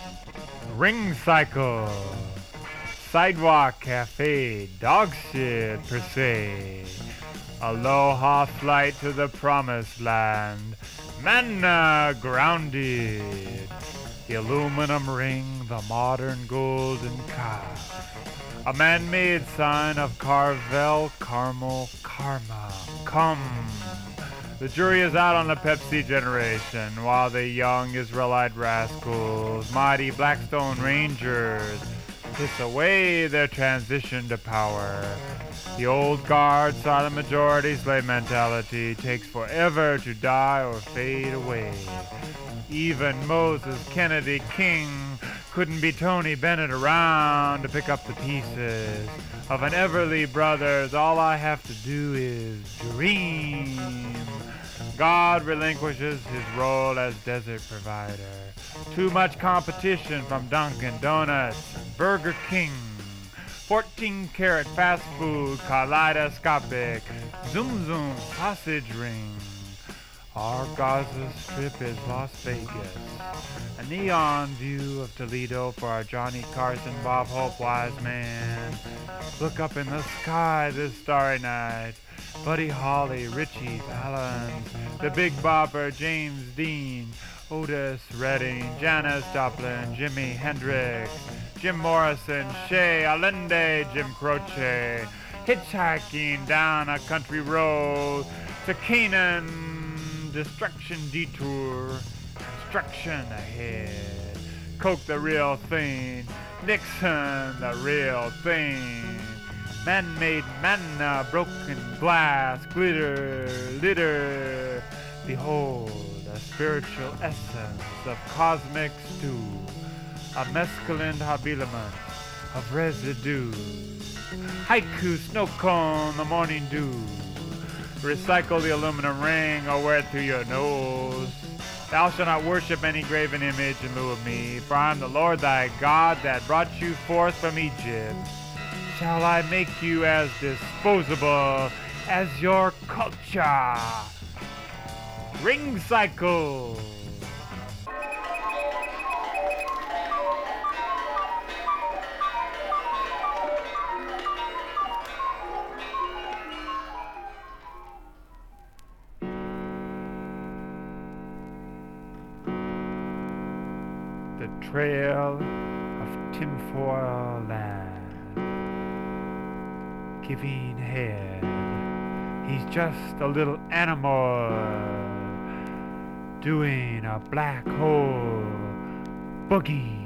Ring Cycle, Sidewalk Cafe, Dog Shit per se, Aloha Flight to the Promised Land, Manna Grounded, the Aluminum Ring, the Modern Golden Calf, a man-made sign of Carvel, Carmel, Karma, come. The jury is out on the Pepsi generation, while the young Israelite rascals, mighty Blackstone Rangers, kiss away their transition to power. The old guard, silent majority slave mentality takes forever to die or fade away. Even Moses Kennedy King couldn't be Tony Bennett around to pick up the pieces of an Everly Brothers. All I have to do is dream. God relinquishes his role as desert provider. Too much competition from Dunkin' Donuts, Burger King, 14-karat fast food, kaleidoscopic, Zoom Zoom sausage ring. Our Gaza Strip is Las Vegas. A neon view of Toledo for our Johnny Carson, Bob Hope, wise man. Look up in the sky this starry night. Buddy Holly, Richie Valens, the Big Bopper, James Dean, Otis Redding, Janis Joplin, Jimi Hendrix, Jim Morrison, Shea Allende, Jim Croce, hitchhiking down a country road to Canaan, destruction detour, destruction ahead. Coke the real thing, Nixon the real thing. Man-made manna, broken glass, glitter, litter. Behold, a spiritual essence of cosmic stew, a mescaline habiliment of residue. Haiku snow cone, the morning dew. Recycle the aluminum ring or wear it through your nose. Thou shalt not worship any graven image in lieu of me, for I am the Lord thy God that brought you forth from Egypt. Shall I make you as disposable as your culture? Ring Cycle. The Trail of Tinfoil Land. Giving head. He's just a little animal doing a black hole boogie.